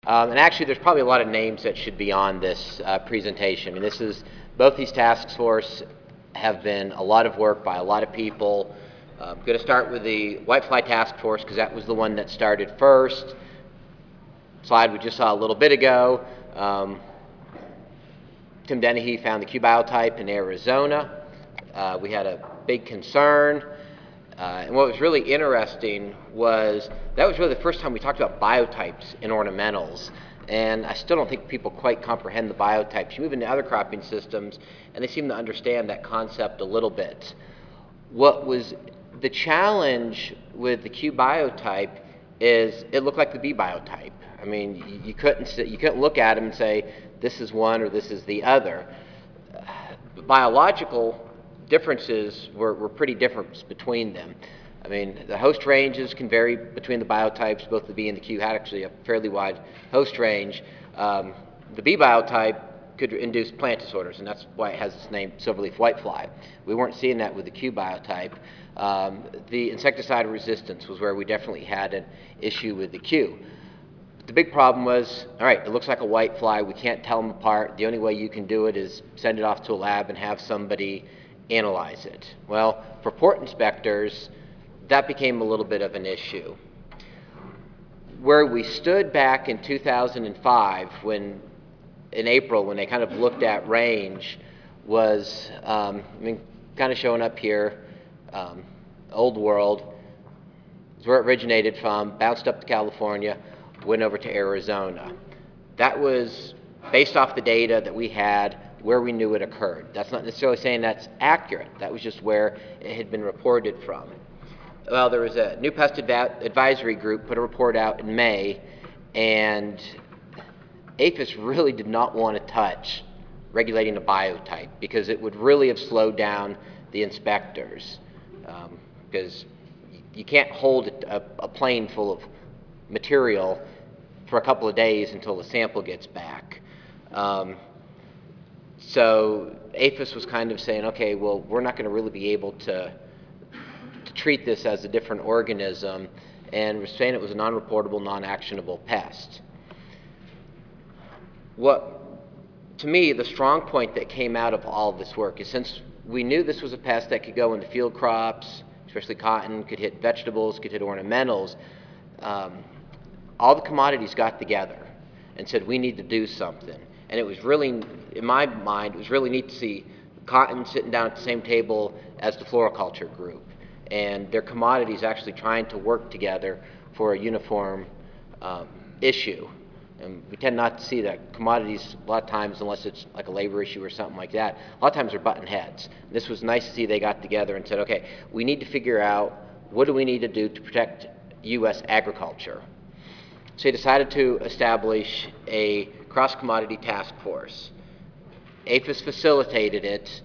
And actually, there's probably a lot of names that should be on this presentation. I mean, both these task force have been a lot of work by a lot of people. I'm going to start with the Whitefly Task Force because that was the one that started first. Slide we just saw a little bit ago. Tim Dennehy found the Q biotype in Arizona. We had a big concern. And what was really interesting was that was really the first time we talked about biotypes in ornamentals. And I still don't think people quite comprehend the biotypes. You move into other cropping systems, and they seem to understand that concept a little bit. What was the challenge with the Q biotype is it looked like the B biotype. I mean, you couldn't look at them and say, this is one or this is the other. Biological differences were pretty different between them. I mean, the host ranges can vary between the biotypes. Both the B and the Q had actually a fairly wide host range. The B biotype could induce plant disorders, and that's why it has its name, silverleaf whitefly. We weren't seeing that with the Q biotype. The insecticide resistance was where we definitely had an issue with the Q. The big problem was, all right, it looks like a whitefly. We can't tell them apart. The only way you can do it is send it off to a lab and have somebody analyze it. Well, for port inspectors, that became a little bit of an issue. Where we stood back in 2005, in April, when they kind of looked at range, was, kind of showing up here, Old World, is where it originated from, bounced up to California, went over to Arizona. That was based off the data that we had, where we knew it occurred. That's not necessarily saying that's accurate. That was just where it had been reported from. Well, there was a new pest advisory group put a report out in May, and APHIS really did not want to touch regulating a biotype because it would really have slowed down the inspectors, because you can't hold a plane full of material for a couple of days until the sample gets back. So APHIS was kind of saying, okay, well, we're not going to really be able to treat this as a different organism, and we're saying it was a non-reportable, non-actionable pest. To me, the strong point that came out of all of this work is since we knew this was a pest that could go into field crops, especially cotton, could hit vegetables, could hit ornamentals, all the commodities got together and said, we need to do something. And it was really, in my mind, it was really neat to see cotton sitting down at the same table as the floriculture group, and their commodities actually trying to work together for a uniform issue. And we tend not to see that. Commodities, a lot of times, unless it's like a labor issue or something like that, a lot of times they're button heads. This was nice to see they got together and said, okay, we need to figure out what do we need to do to protect U.S. agriculture. So they decided to establish a cross-commodity task force. APHIS facilitated it,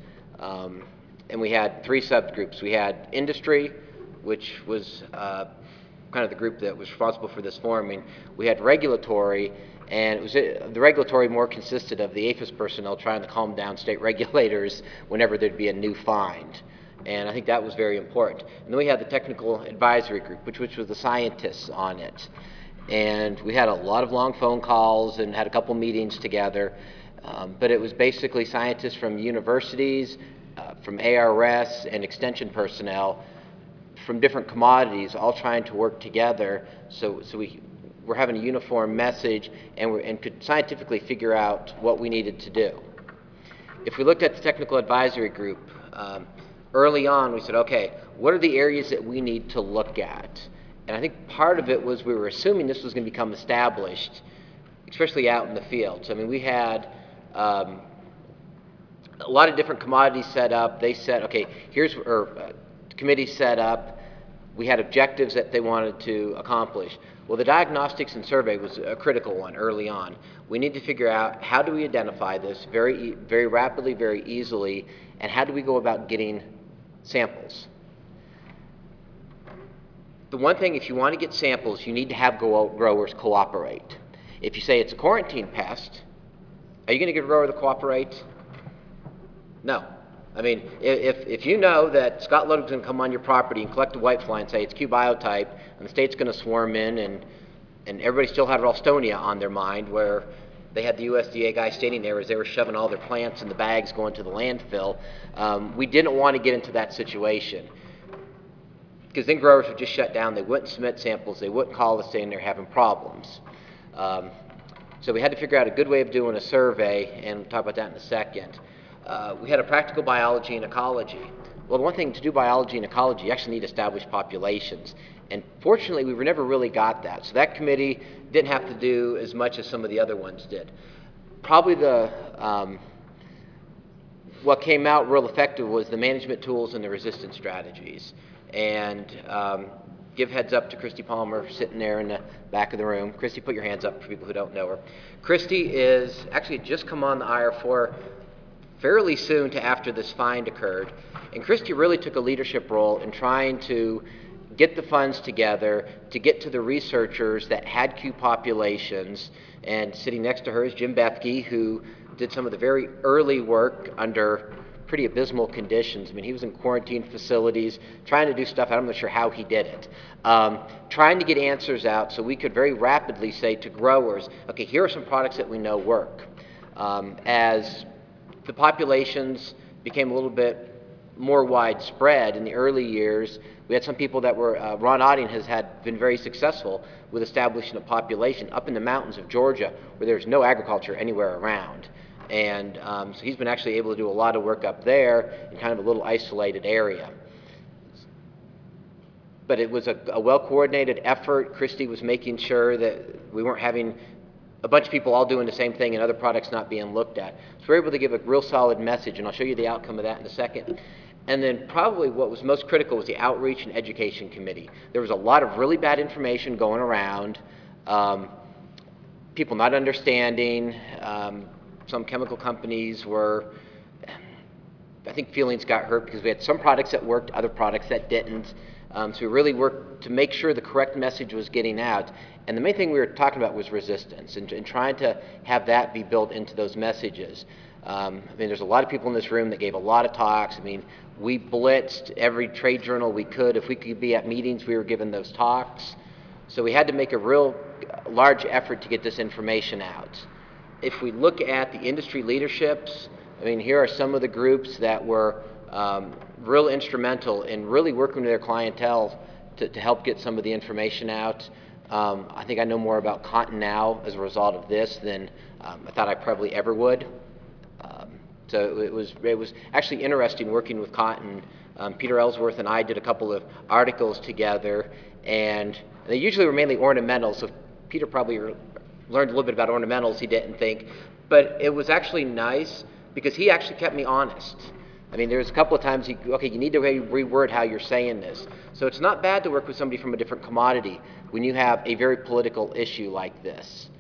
and we had three subgroups. We had industry, which was kind of the group that was responsible for this forming. We had regulatory, and the regulatory more consisted of the APHIS personnel trying to calm down state regulators whenever there'd be a new find. And I think that was very important. And then we had the technical advisory group, which was the scientists on it. And we had a lot of long phone calls and had a couple meetings together. But it was basically scientists from universities, from ARS, and extension personnel from different commodities all trying to work together so we're having a uniform message and could scientifically figure out what we needed to do. If we looked at the technical advisory group, early on we said, okay, what are the areas that we need to look at? And I think part of it was we were assuming this was going to become established, especially out in the fields. I mean, we had a lot of different commodities set up. They said, okay, the committee set up. We had objectives that they wanted to accomplish. Well, the diagnostics and survey was a critical one early on. We need to figure out how do we identify this very rapidly, very easily, and how do we go about getting samples? The one thing, if you want to get samples, you need to have growers cooperate. If you say it's a quarantine pest, are you going to get a grower to cooperate? No. I mean, if you know that Scott Ludwig's going to come on your property and collect a whitefly and say it's Q biotype, and the state's going to swarm in and And everybody still had Ralstonia on their mind, where they had the USDA guy standing there as they were shoving all their plants in the bags going to the landfill. We didn't want to get into that situation, because then growers would just shut down. They wouldn't submit samples. They wouldn't call us saying they're having problems. So we had to figure out a good way of doing a survey, and we'll talk about that in a second. We had a practical biology and ecology. Well, the one thing to do biology and ecology, you actually need established populations. And fortunately, we never really got that. So that committee didn't have to do as much as some of the other ones did. Probably what came out real effective was the management tools and the resistance strategies. And give heads up to Christy Palmer, sitting there in the back of the room. Christy, put your hands up for people who don't know her. Christy is actually just come on the IR4 fairly soon to after this find occurred. And Christy really took a leadership role in trying to get the funds together to get to the researchers that had Q populations. And sitting next to her is Jim Bethke, who did some of the very early work under pretty abysmal conditions. I mean, he was in quarantine facilities trying to do stuff. I'm not sure how he did it. Trying to get answers out so we could very rapidly say to growers, okay, here are some products that we know work. As the populations became a little bit more widespread in the early years, we had some people that were, Ron Otting has been very successful with establishing a population up in the mountains of Georgia where there's no agriculture anywhere around. And so he's been actually able to do a lot of work up there in kind of a little isolated area. But it was a well-coordinated effort. Christy was making sure that we weren't having a bunch of people all doing the same thing and other products not being looked at. So we're able to give a real solid message, and I'll show you the outcome of that in a second. And then probably what was most critical was the outreach and education committee. There was a lot of really bad information going around, people not understanding. Some chemical companies were, I think feelings got hurt because we had some products that worked, other products that didn't. So we really worked to make sure the correct message was getting out. And the main thing we were talking about was resistance and trying to have that be built into those messages. I mean, there's a lot of people in this room that gave a lot of talks. I mean, we blitzed every trade journal we could. If we could be at meetings, we were giving those talks. So we had to make a real large effort to get this information out. If we look at the industry leaderships, I mean, here are some of the groups that were real instrumental in really working with their clientele to help get some of the information out. I think I know more about cotton now as a result of this than I thought I probably ever would. So it was actually interesting working with cotton. Peter Ellsworth and I did a couple of articles together, and they usually were mainly ornamentals, so Peter probably learned a little bit about ornamentals he didn't think, but it was actually nice because he actually kept me honest. I mean, there's a couple of times okay, you need to reword how you're saying this. So it's not bad to work with somebody from a different commodity when you have a very political issue like this.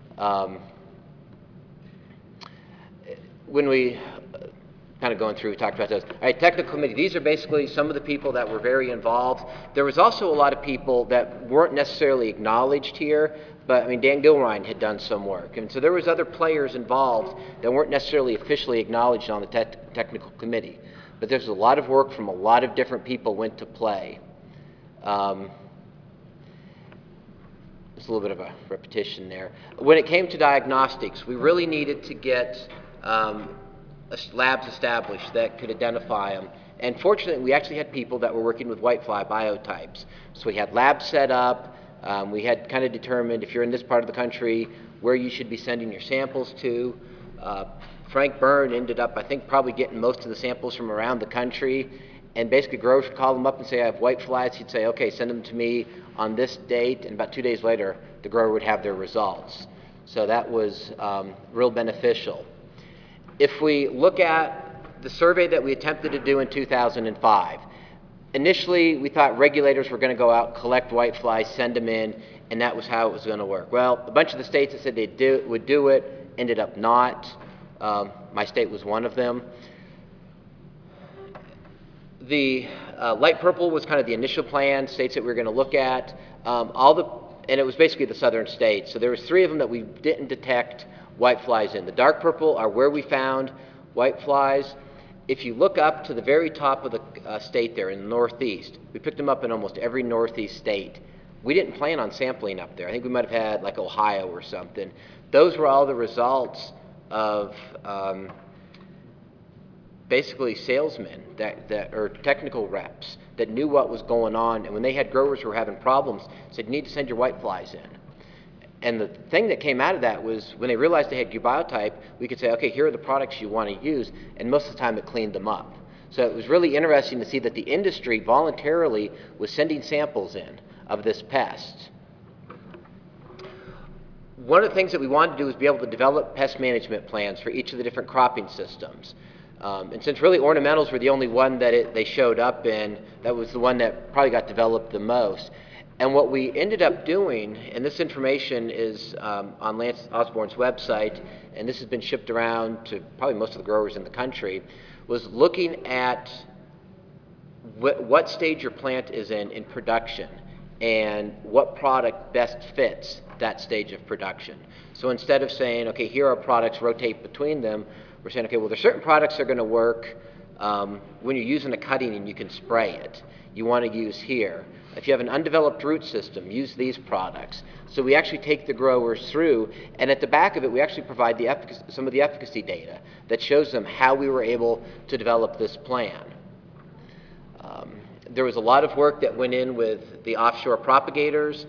When we kind of going through, we talked about those. All right, technical committee. These are basically some of the people that were very involved. There was also a lot of people that weren't necessarily acknowledged here, but I mean, Dan Gilrine had done some work. And so there was other players involved that weren't necessarily officially acknowledged on the technical committee. But there's a lot of work from a lot of different people went to play. It's a little bit of a repetition there. When it came to diagnostics, we really needed to get labs established that could identify them. And fortunately, we actually had people that were working with whitefly biotypes. So we had labs set up. We had kind of determined if you're in this part of the country where you should be sending your samples to. Frank Byrne ended up, I think, probably getting most of the samples from around the country. And basically, growers would call them up and say, I have whiteflies. He'd say, okay, send them to me on this date. And about 2 days later, the grower would have their results. So that was real beneficial. If we look at the survey that we attempted to do in 2005, initially we thought regulators were going to go out, collect whiteflies, send them in, and that was how it was going to work. Well, a bunch of the states that said they would do it ended up not. My state was one of them. The light purple was kind of the initial plan, states that we were going to look at. And it was basically the southern states. So there was 3 of them that we didn't detect whiteflies in. The dark purple are where we found whiteflies. If you look up to the very top of the state there in the northeast, we picked them up in almost every northeast state. we didn't plan on sampling up there. I think we might have had like Ohio or something. Those were all the results of basically salesmen that or technical reps that knew what was going on, and when they had growers who were having problems, said, you need to send your whiteflies in. And the thing that came out of that was when they realized they had Q biotype, we could say, okay, here are the products you want to use, and most of the time it cleaned them up. So it was really interesting to see that the industry voluntarily was sending samples in of this pest. One of the things that we wanted to do was be able to develop pest management plans for each of the different cropping systems. And since really ornamentals were the only one that they showed up in, that was the one that probably got developed the most. And what we ended up doing, and this information is on Lance Osborne's website, and this has been shipped around to probably most of the growers in the country, was looking at what stage your plant is in production and what product best fits that stage of production. So instead of saying, okay, here are products, rotate between them, we're saying, okay, well, there's certain products that are going to work when you're using a cutting and you can spray it. You want to use here. If you have an undeveloped root system, use these products. So we actually take the growers through, and at the back of it, we actually provide some of the efficacy data that shows them how we were able to develop this plan. There was a lot of work that went in with the offshore propagators,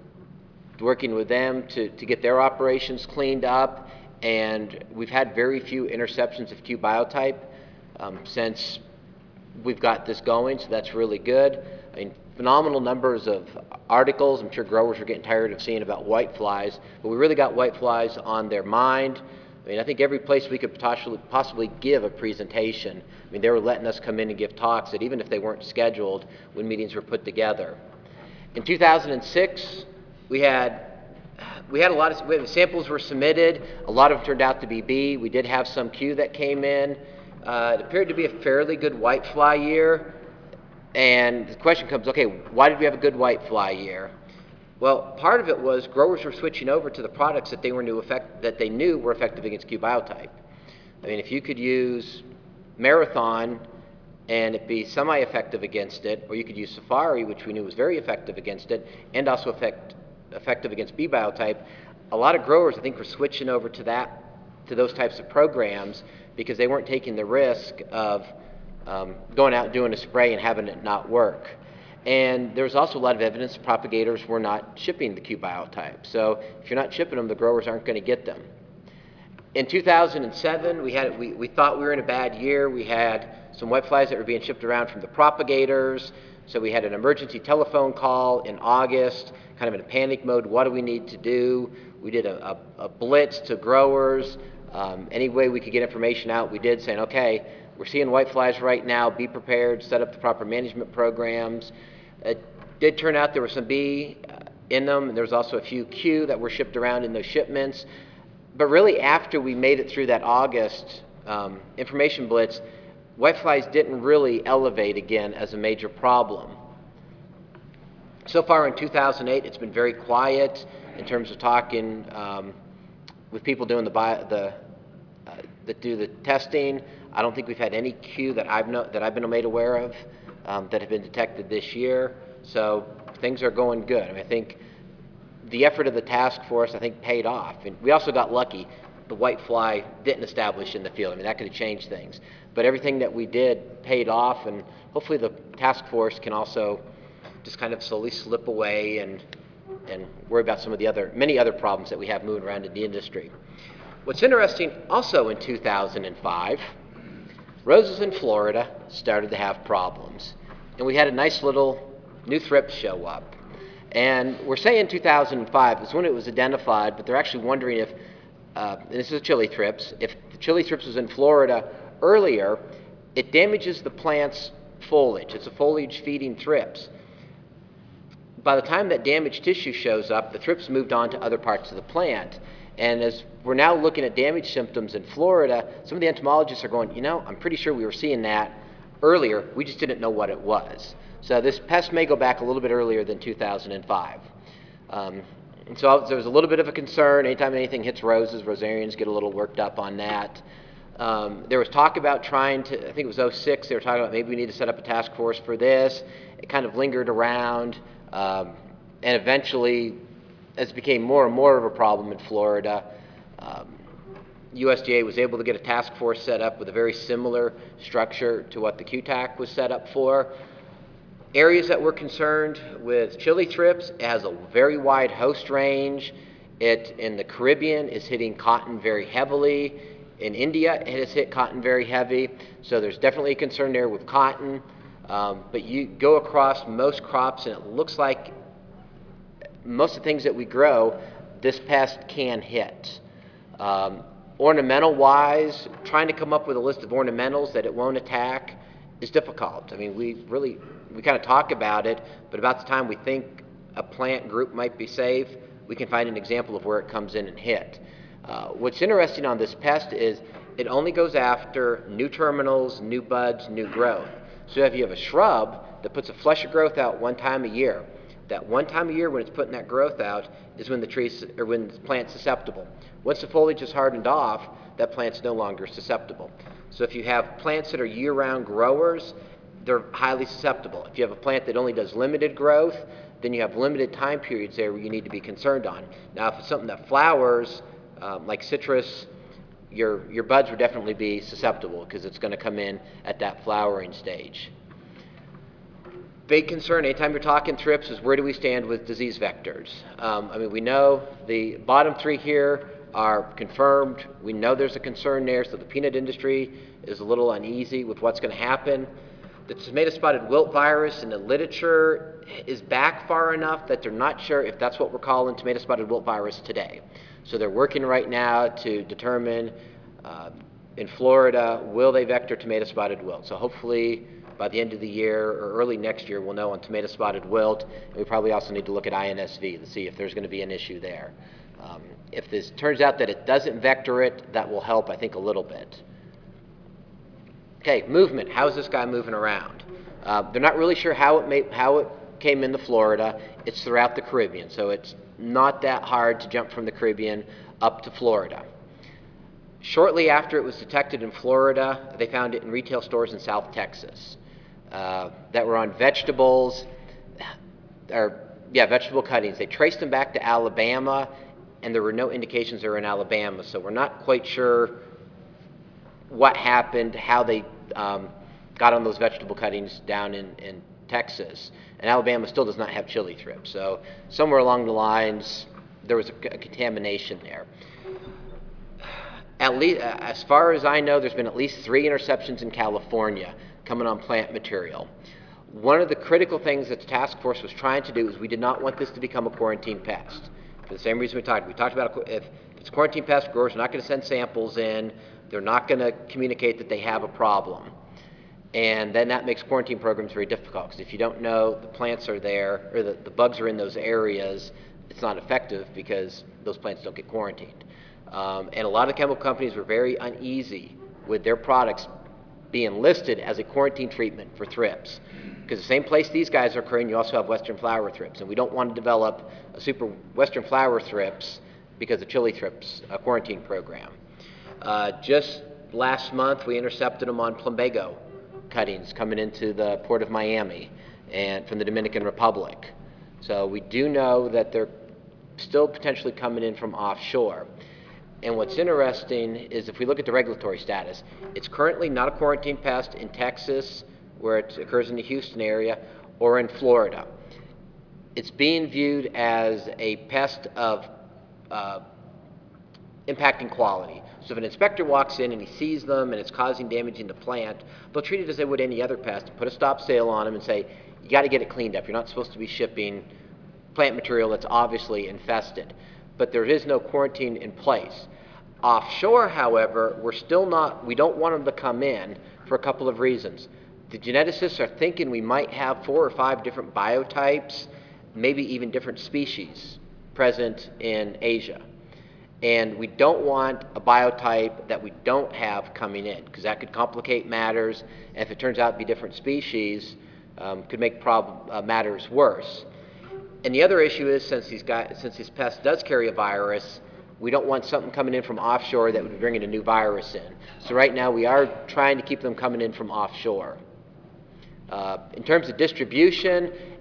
working with them to get their operations cleaned up, and we've had very few interceptions of Q biotype since we've got this going, so that's really good. I mean, phenomenal numbers of articles. I'm sure growers are getting tired of seeing about whiteflies, but we really got whiteflies on their mind. I mean, I think every place we could possibly give a presentation, I mean, they were letting us come in and give talks that even if they weren't scheduled when meetings were put together. In 2006, we had a lot of samples were submitted. A lot of them turned out to be B. We did have some Q that came in. It appeared to be a fairly good whitefly year. And the question comes, okay, why did we have a good whitefly year? Well, part of it was growers were switching over to the products that they knew were effective against Q biotype. I mean, if you could use Marathon and it be semi-effective against it, or you could use Safari, which we knew was very effective against it, and also effective against B biotype, a lot of growers, I think, were switching over to those types of programs because they weren't taking the risk of going out and doing a spray and having it not work. And there was also a lot of evidence propagators were not shipping the Q biotype. So if you're not shipping them, the growers aren't going to get them. In 2007, we thought we were in a bad year. We had some whiteflies that were being shipped around from the propagators. So we had an emergency telephone call in August, kind of in a panic mode. What do we need to do? We did a blitz to growers. Any way we could get information out, we did, saying, okay, we're seeing whiteflies right now. Be prepared. Set up the proper management programs. It did turn out there were some B in them, and there was also a few Q that were shipped around in those shipments. But really, after we made it through that August information blitz, whiteflies didn't really elevate again as a major problem. So far in 2008, it's been very quiet in terms of talking with people doing that do the testing. I don't think we've had any Q that I've been made aware of that have been detected this year. So things are going good. I mean, I think the effort of the task force, I think, paid off. And we also got lucky. The whitefly didn't establish in the field. I mean, that could have changed things. But everything that we did paid off, and hopefully the task force can also just kind of slowly slip away and worry about some of the many other problems that we have moving around in the industry. What's interesting, also in 2005, roses in Florida started to have problems. And we had a nice little new thrips show up. And we're saying 2005 is when it was identified, but they're actually wondering if, and this is a chili thrips, if the chili thrips was in Florida earlier, it damages the plant's foliage. It's a foliage-feeding thrips. By the time that damaged tissue shows up, the thrips moved on to other parts of the plant. And as we're now looking at damage symptoms in Florida, some of the entomologists are going, you know, I'm pretty sure we were seeing that earlier. We just didn't know what it was. So this pest may go back a little bit earlier than 2005. And so there was a little bit of a concern. Anytime anything hits roses, rosarians get a little worked up on that. There was talk about trying to, I think it was 06, they were talking about maybe we need to set up a task force for this. It kind of lingered around. And eventually, as it became more and more of a problem in Florida, USDA was able to get a task force set up with a very similar structure to what the QTAC was set up for. Areas that we're concerned with chili thrips, it has a very wide host range. It, in the Caribbean, is hitting cotton very heavily. In India, it has hit cotton very heavy. So there's definitely a concern there with cotton. But you go across most crops, and it looks like most of the things that we grow, this pest can hit. Ornamental-wise, trying to come up with a list of ornamentals that it won't attack is difficult. I mean, we kind of talk about it, but about the time we think a plant group might be safe, we can find an example of where it comes in and hit. What's interesting on this pest is it only goes after new terminals, new buds, new growth. So if you have a shrub that puts a flush of growth out one time a year, that one time a year when it's putting that growth out is when when the plant's susceptible. Once the foliage is hardened off, that plant's no longer susceptible. So if you have plants that are year-round growers, they're highly susceptible. If you have a plant that only does limited growth, then you have limited time periods there where you need to be concerned on. Now, if it's something that flowers, like citrus, your buds would definitely be susceptible because it's going to come in at that flowering stage. Big concern anytime you're talking thrips is where do we stand with disease vectors? I mean, we know the bottom three here are confirmed. We know there's a concern there, so the peanut industry is a little uneasy with what's going to happen. The tomato spotted wilt virus in the literature is back far enough that they're not sure if that's what we're calling tomato spotted wilt virus today. So they're working right now to determine in Florida, will they vector tomato spotted wilt? So hopefully by the end of the year or early next year, we'll know on tomato spotted wilt, and we probably also need to look at INSV to see if there's going to be an issue there. If this turns out that it doesn't vector it, that will help, I think, a little bit. Okay, movement. How is this guy moving around? They're not really sure how it came into Florida. It's throughout the Caribbean, so it's not that hard to jump from the Caribbean up to Florida. Shortly after it was detected in Florida, they found it in retail stores in South Texas that were on vegetables, vegetable cuttings. They traced them back to Alabama, and there were no indications they were in Alabama, so we're not quite sure what happened, how they got on those vegetable cuttings down in Texas. And Alabama still does not have chili thrips, so somewhere along the lines, there was a contamination there. At least, as far as I know, there's been at least 3 interceptions in California coming on plant material. One of the critical things that the task force was trying to do is we did not want this to become a quarantine pest. For the same reason we talked about if it's a quarantine pest, growers are not going to send samples in. They're not going to communicate that they have a problem. And then that makes quarantine programs very difficult because if you don't know the plants are there or the bugs are in those areas, it's not effective because those plants don't get quarantined. And a lot of chemical companies were very uneasy with their products being listed as a quarantine treatment for thrips. Because the same place these guys are occurring, you also have western flower thrips. And we don't want to develop a super western flower thrips because of chili thrips quarantine program. Just last month, we intercepted them on plumbago cuttings coming into the port of Miami and from the Dominican Republic. So we do know that they're still potentially coming in from offshore. And what's interesting is if we look at the regulatory status, it's currently not a quarantine pest in Texas, where it occurs in the Houston area, or in Florida. It's being viewed as a pest of impacting quality. So if an inspector walks in and he sees them and it's causing damage in the plant, they'll treat it as they would any other pest, put a stop sale on them and say, you got to get it cleaned up. You're not supposed to be shipping plant material that's obviously infested. But there is no quarantine in place. Offshore, however, we don't want them to come in for a couple of reasons. The geneticists are thinking we might have 4 or 5 different biotypes, maybe even different species present in Asia. And we don't want a biotype that we don't have coming in, because that could complicate matters, and if it turns out to be different species, could make matters worse. And the other issue is, since this pest does carry a virus, we don't want something coming in from offshore that would be bringing a new virus in. So right now we are trying to keep them coming in from offshore. In terms of distribution,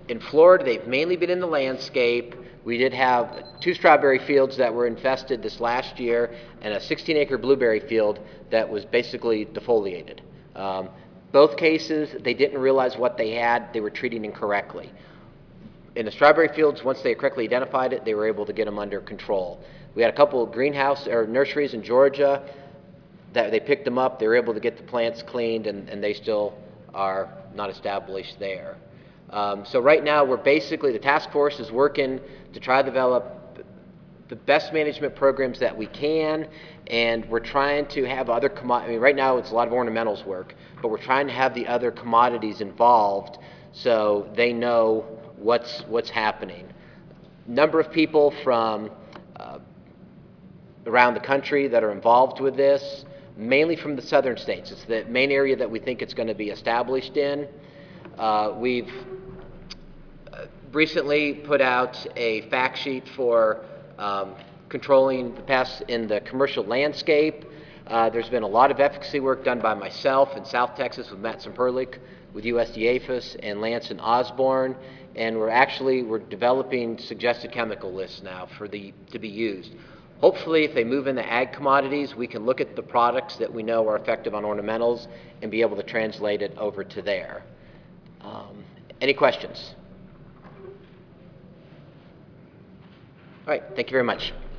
In Florida, they've mainly been in the landscape. We did have 2 strawberry fields that were infested this last year and a 16-acre blueberry field that was basically defoliated. Both cases, they didn't realize what they had. They were treating incorrectly. In the strawberry fields, once they correctly identified it, they were able to get them under control. We had a couple of greenhouse or nurseries in Georgia that they picked them up. They were able to get the plants cleaned, and they still are not established there. So right now, the task force is working to try to develop the best management programs that we can, and we're trying to have other commodities. I mean, right now it's a lot of ornamentals work, but we're trying to have the other commodities involved so they know what's happening. Number of people from around the country that are involved with this, mainly from the southern states. It's the main area that we think it's going to be established in. We've recently put out a fact sheet for controlling the pests in the commercial landscape. There's been a lot of efficacy work done by myself in South Texas with Matt Semperlich, with USDA APHIS, and Lance and Osborne, and we're developing suggested chemical lists now to be used. Hopefully, if they move into ag commodities, we can look at the products that we know are effective on ornamentals and be able to translate it over to there. Any questions? All right, thank you very much.